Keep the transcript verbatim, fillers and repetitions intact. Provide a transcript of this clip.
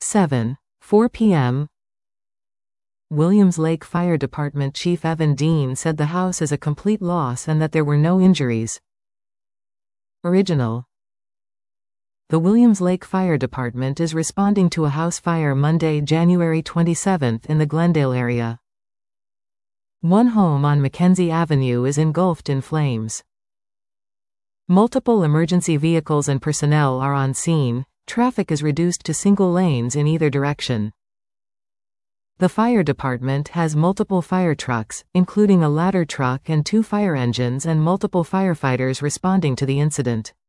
seven four p m Williams Lake Fire Department Chief Evan Dean said the house is a complete loss and that there were no injuries. Original. The Williams Lake Fire Department is responding to a house fire Monday, January twenty-seventh in the Glendale area. One home on Mackenzie Avenue is engulfed in flames. Multiple emergency vehicles and personnel are on scene. Traffic is reduced to single lanes in either direction. The fire department has multiple fire trucks, including a ladder truck and two fire engines, and multiple firefighters responding to the incident.